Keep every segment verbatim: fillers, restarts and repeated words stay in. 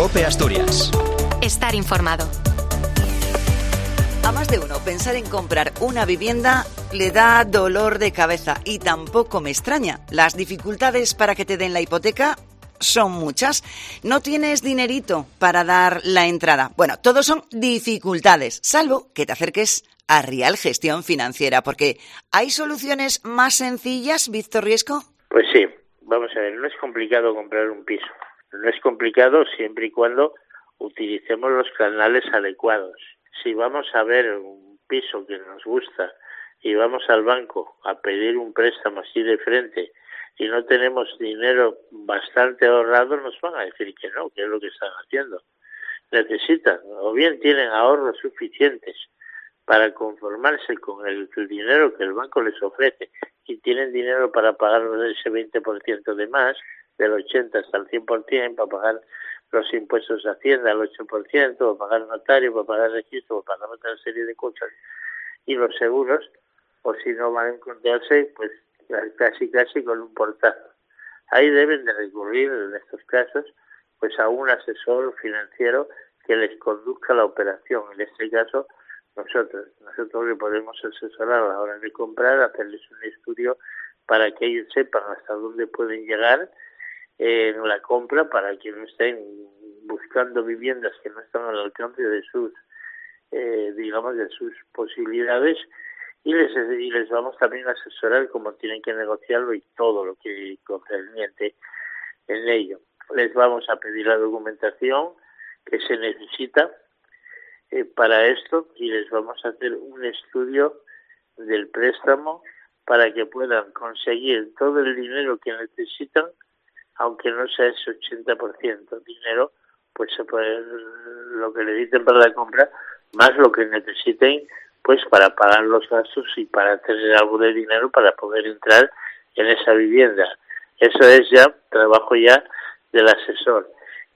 COPE Asturias. Estar informado. A más de uno, pensar en comprar una vivienda le da dolor de cabeza y tampoco me extraña. Las dificultades para que te den la hipoteca son muchas. No tienes dinerito para dar la entrada. Bueno, todo son dificultades, salvo que te acerques a Rial Gestión Financiera, porque ¿hay soluciones más sencillas, Víctor Riesco? Pues sí, vamos a ver, no es complicado comprar un piso. No es complicado siempre y cuando utilicemos los canales adecuados. Si vamos a ver un piso que nos gusta y vamos al banco a pedir un préstamo así de frente y no tenemos dinero bastante ahorrado, nos van a decir que no, que es lo que están haciendo. Necesitan, o bien tienen ahorros suficientes para conformarse con el, el dinero que el banco les ofrece y tienen dinero para pagar ese veinte por ciento de más, del ochenta hasta el cien por ciento, para pagar los impuestos de Hacienda al ocho por ciento, para pagar notario, para pagar registro, para pagar otra serie de cosas, y los seguros, o si no van a encontrarse, pues casi casi con un portazo. Ahí deben de recurrir, en estos casos, pues a un asesor financiero que les conduzca la operación. En este caso, nosotros, nosotros le podemos asesorar a la hora de comprar, hacerles un estudio para que ellos sepan hasta dónde pueden llegar en la compra, para que no estén buscando viviendas que no están al alcance de sus, eh, digamos, de sus posibilidades, y les y les vamos también a asesorar cómo tienen que negociarlo y todo lo que concerniente en ello. Les vamos a pedir la documentación que se necesita eh, para esto, y les vamos a hacer un estudio del préstamo para que puedan conseguir todo el dinero que necesitan, aunque no sea ese ochenta por ciento dinero, pues se puede, lo que necesiten para la compra, más lo que necesiten pues para pagar los gastos y para tener algo de dinero para poder entrar en esa vivienda. Eso es ya trabajo ya del asesor.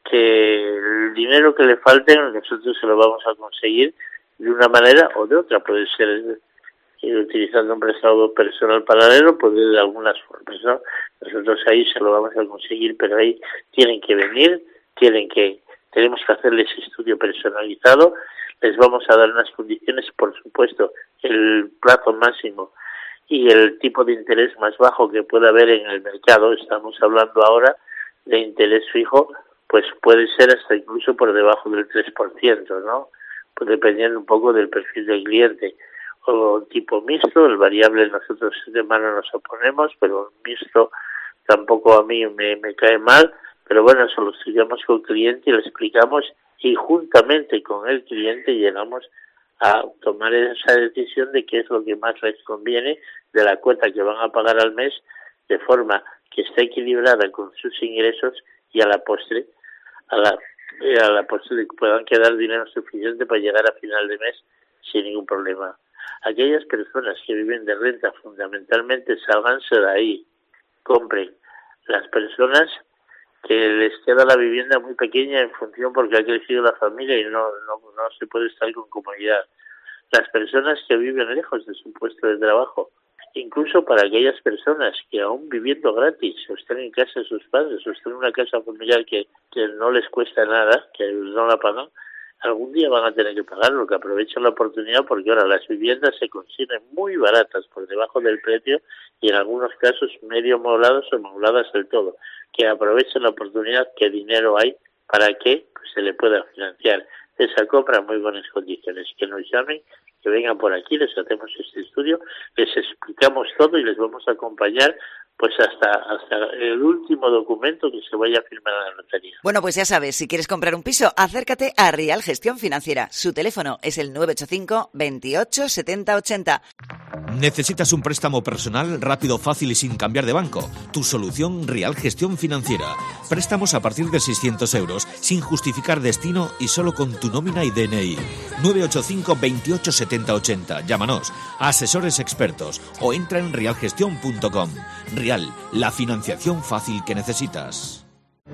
Que el dinero que le falte nosotros se lo vamos a conseguir de una manera o de otra. Puede ser utilizando un prestado personal paralelo, pues de algunas formas, ¿no? Nosotros ahí se lo vamos a conseguir, pero ahí tienen que venir, tienen que, tenemos que hacerles estudio personalizado, les vamos a dar unas condiciones, por supuesto, el plazo máximo y el tipo de interés más bajo que pueda haber en el mercado. Estamos hablando ahora de interés fijo, pues puede ser hasta incluso por debajo del tres por ciento, ¿no? Pues dependiendo un poco del perfil del cliente. O tipo mixto, el variable nosotros de mano nos oponemos, pero mixto tampoco a mí me, me cae mal, pero bueno, eso lo estudiamos con el cliente y le explicamos, y juntamente con el cliente llegamos a tomar esa decisión de qué es lo que más les conviene de la cuota que van a pagar al mes, de forma que esté equilibrada con sus ingresos y a la postre, a la, a la postre puedan quedar dinero suficiente para llegar a final de mes sin ningún problema. Aquellas personas que viven de renta, fundamentalmente, sálganse de ahí, compren. Las personas que les queda la vivienda muy pequeña en función porque ha crecido la familia y no, no, no se puede estar con comodidad. Las personas que viven lejos de su puesto de trabajo, incluso para aquellas personas que aún viviendo gratis, o están en casa de sus padres, o están en una casa familiar que, que no les cuesta nada, que no la pagan, algún día van a tener que pagarlo, que aprovechen la oportunidad, porque ahora las viviendas se consiguen muy baratas por debajo del precio y en algunos casos medio mobladas o mobladas del todo. Que aprovechen la oportunidad, que dinero hay para que pues, se le pueda financiar esa compra en muy buenas condiciones. Que nos llamen, que vengan por aquí, les hacemos este estudio, les explicamos todo y les vamos a acompañar pues hasta hasta el último documento que se vaya a firmar a la notaría. Bueno, pues ya sabes, si quieres comprar un piso, acércate a Rial Gestión Financiera. Su teléfono es el nueve ocho cinco, veintiocho, setenta, ochenta. ¿Necesitas un préstamo personal rápido, fácil y sin cambiar de banco? Tu solución, Rial Gestión Financiera. Préstamos a partir de seiscientos euros, sin justificar destino y solo con tu nómina y D N I. nueve ocho cinco, veintiocho, setenta, ochenta. Llámanos a asesores expertos o entra en rial gestión punto com. Rial, la financiación fácil que necesitas.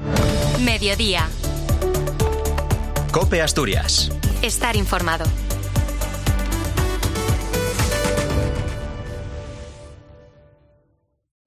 Mediodía. COPE Asturias. Estar informado.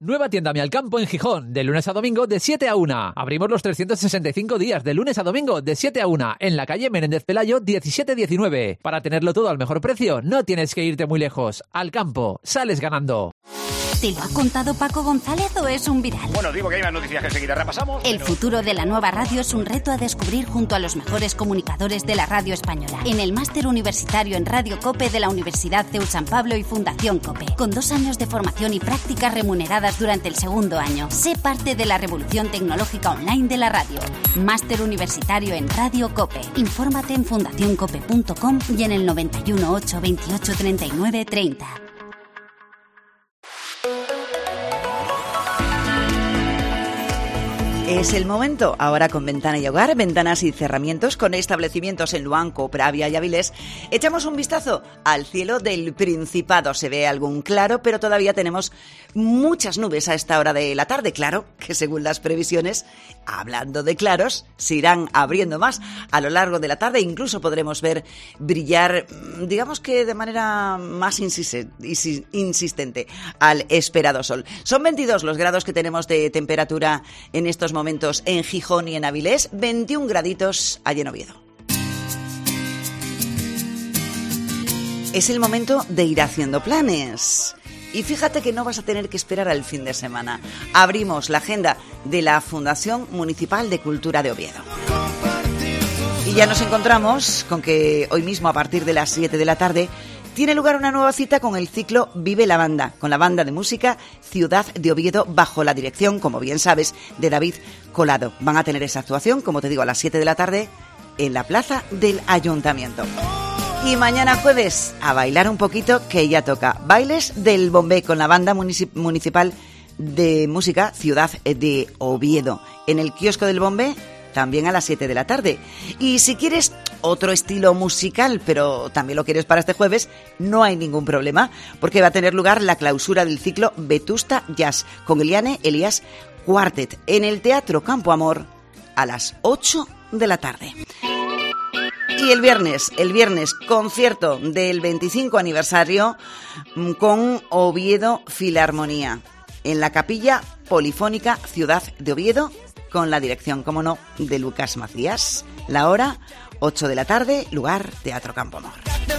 Nueva tienda Mi Alcampo en Gijón, de lunes a domingo de siete a una. Abrimos los trescientos sesenta y cinco días, de lunes a domingo de siete a una, en la calle Menéndez Pelayo diecisiete diecinueve. Para tenerlo todo al mejor precio, no tienes que irte muy lejos. Alcampo, sales ganando. ¿Te lo ha contado Paco González o es un viral? Bueno, digo que hay más noticias que enseguida repasamos. El pero... futuro de la nueva radio es un reto a descubrir junto a los mejores comunicadores de la radio española. En el máster universitario en Radio COPE de la Universidad C E U San Pablo y Fundación COPE. Con dos años de formación y prácticas remuneradas durante el segundo año. Sé parte de la revolución tecnológica online de la radio. Máster universitario en Radio COPE. Infórmate en fundación cope punto com y en el noventa y uno, ocho veintiocho, treinta y nueve, treinta. Es el momento, ahora con Ventana y Hogar, ventanas y cerramientos con establecimientos en Luanco, Pravia y Avilés. Echamos un vistazo al cielo del Principado. Se ve algún claro, pero todavía tenemos muchas nubes a esta hora de la tarde. Claro que según las previsiones, hablando de claros, se irán abriendo más a lo largo de la tarde. Incluso podremos ver brillar, digamos que de manera más insistente, al esperado sol. Son veintidós los grados que tenemos de temperatura en estos momentos en Gijón y en Avilés, veintiún graditos allí en Oviedo. Es el momento de ir haciendo planes. Y fíjate que no vas a tener que esperar al fin de semana. Abrimos la agenda de la Fundación Municipal de Cultura de Oviedo. Y ya nos encontramos con que hoy mismo a partir de las siete de la tarde tiene lugar una nueva cita con el ciclo Vive la Banda, con la banda de música Ciudad de Oviedo bajo la dirección, como bien sabes, de David Colado. Van a tener esa actuación, como te digo, a las siete de la tarde en la plaza del Ayuntamiento. Y mañana jueves a bailar un poquito, que ya toca. Bailes del Bombé con la banda municip- municipal de música Ciudad de Oviedo. En el kiosco del Bombé, también a las siete de la tarde. Y si quieres otro estilo musical, pero también lo quieres para este jueves, no hay ningún problema, porque va a tener lugar la clausura del ciclo Vetusta Jazz con Eliane Elías Quartet en el Teatro Campo Amor a las ocho de la tarde. Y el viernes, el viernes, concierto del veinticinco aniversario con Oviedo Filarmonía en la Capilla Polifónica Ciudad de Oviedo, con la dirección, como no, de Lucas Macías. La hora, ocho de la tarde, lugar Teatro Campo Amor.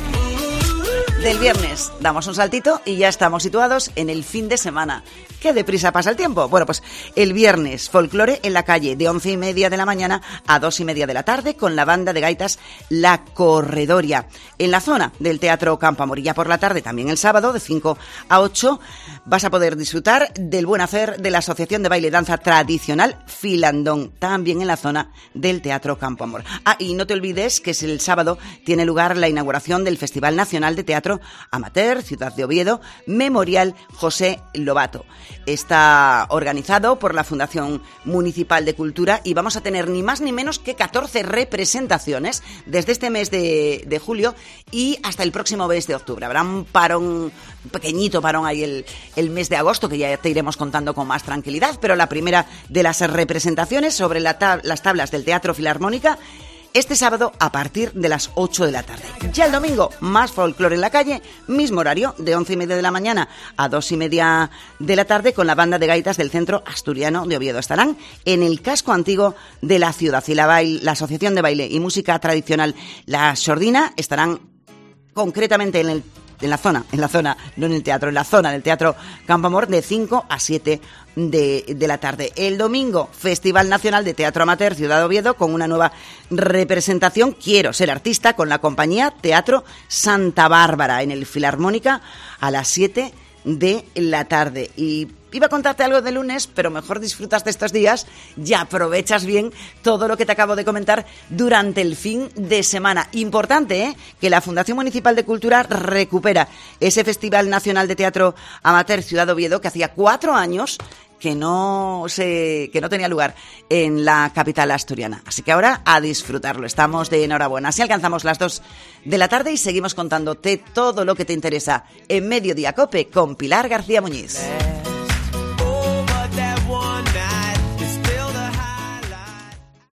Del viernes damos un saltito y ya estamos situados en el fin de semana. ¿Qué deprisa pasa el tiempo? Bueno, pues el viernes, folclore en la calle, de once y media de la mañana a dos y media de la tarde, con la banda de gaitas La Corredoria, en la zona del Teatro Campo Amor. Y ya por la tarde, también el sábado, de cinco a ocho, vas a poder disfrutar del buen hacer de la Asociación de Baile y Danza Tradicional Filandón, también en la zona del Teatro Campo Amor. Ah, y no te olvides que es el sábado tiene lugar la inauguración del Festival Nacional de Teatro Amateur Ciudad de Oviedo, Memorial José Lobato. Está organizado por la Fundación Municipal de Cultura y vamos a tener ni más ni menos que catorce representaciones desde este mes de, de julio y hasta el próximo mes de octubre. Habrá un parón, un pequeñito parón ahí el, el mes de agosto, que ya te iremos contando con más tranquilidad, pero la primera de las representaciones sobre la tab- las tablas del Teatro Filarmónica este sábado a partir de las ocho de la tarde. Ya el domingo, más folclore en la calle, mismo horario, de once y media de la mañana a dos y media de la tarde, con la banda de gaitas del Centro Asturiano de Oviedo. Estarán en el casco antiguo de la ciudad. Y la, bail, la Asociación de Baile y Música Tradicional La Sordina estarán concretamente en el en la zona, en la zona, no en el teatro, en la zona del Teatro Campo Amor, de cinco a siete de, de la tarde. El domingo, Festival Nacional de Teatro Amateur Ciudad de Oviedo, con una nueva representación, Quiero ser artista, con la compañía Teatro Santa Bárbara, en el Filarmónica, a las siete de la tarde. Y iba a contarte algo de lunes, pero mejor disfrutas de estos días y aprovechas bien todo lo que te acabo de comentar durante el fin de semana. Importante, ¿eh?, que la Fundación Municipal de Cultura recupera ese Festival Nacional de Teatro Amateur Ciudad de Oviedo, que hacía cuatro años que no se que no tenía lugar en la capital asturiana. Así que ahora a disfrutarlo. Estamos de enhorabuena. Así alcanzamos las dos de la tarde y seguimos contándote todo lo que te interesa en Mediodía Cope con Pilar García Muñiz.